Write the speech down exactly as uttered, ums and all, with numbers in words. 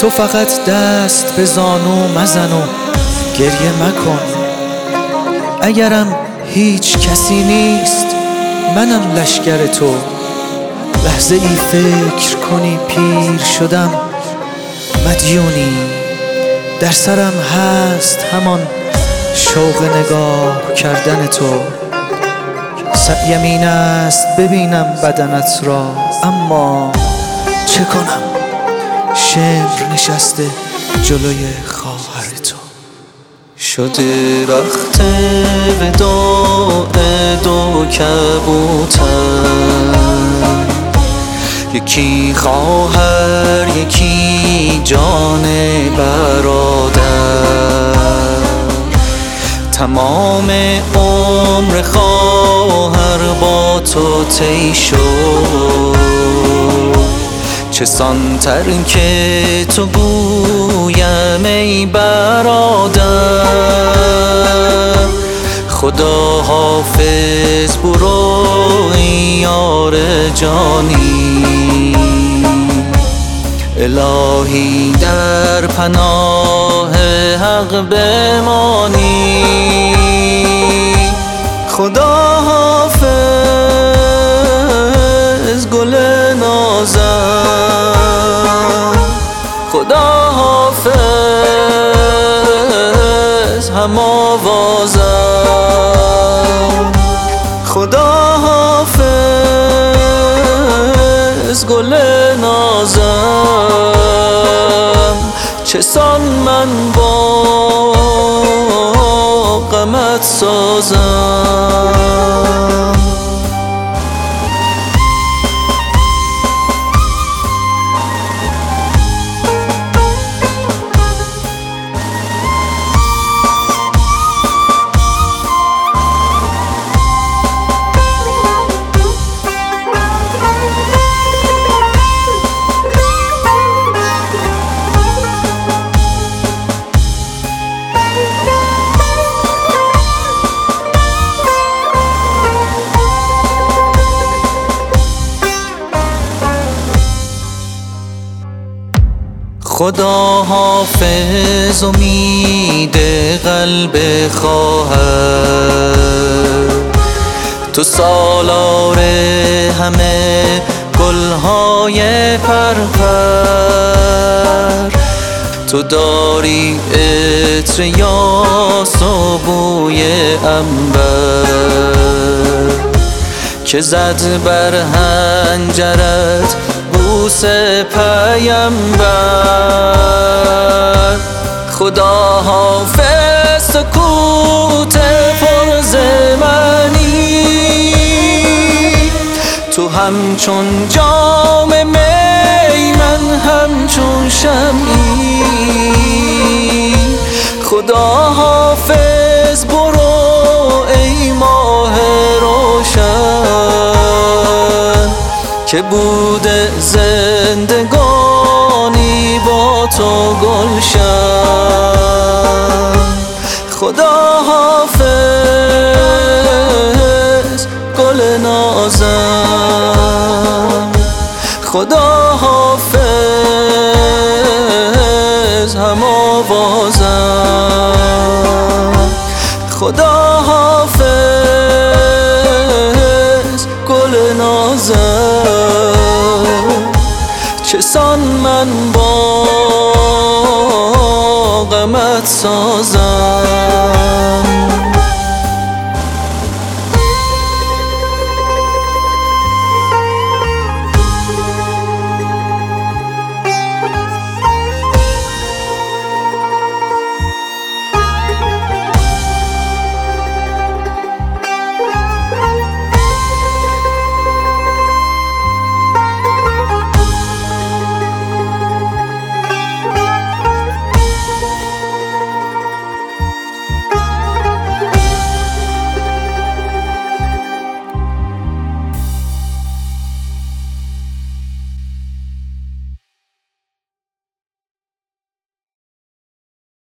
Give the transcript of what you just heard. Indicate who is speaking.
Speaker 1: تو فقط دست به زانو مزن و گریه مکن. اگرم هیچ کسی نیست منم لشکر تو. لحظه ای فکر کنی پیر شدم مدیونی. در سرم هست همان شوق نگاه کردن تو. سعیم این است ببینم بدنت را، اما چه کنم؟ شمر نشسته جلوی خواهر تو.
Speaker 2: شده وقت وداع دو کبوتر، یکی خواهر یکی جان برادر. تمام عمر خواهر با تو طی شد، چه سانتر که تو گویم ای برادر. خدا حافظ برو ای یار جانی، الهی در پناه حق بمانی. خدا حافظ گل نازم، خدا حافظ هم آوازم. خدا حافظ گل نازم، چه سان من با غمت سازم. خدا حافظ امید قلب خواهر، تو سالار همه گلهای پرپر. تو داری عطر یاس و بوی عنبر، که زد بر حنجرت بوس پیمبر. خدا حافظ سکوت پرزمانی، تو همچون جام می من همچون شمعی. خدا حافظ برو ای ماه روشن، که بوده زندگانی با تو گلشن. خدا حافظ گل نازم، خدا حافظ هم آوازم. خدا حافظ گل نازم، چه سان من با غمت سازم.